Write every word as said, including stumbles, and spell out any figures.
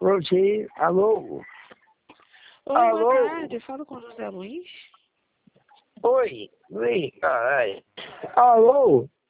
Você, alô? Oi, Alô? boa tarde. Falo com o José Luiz. Oi, Luiz, caralho. Alô?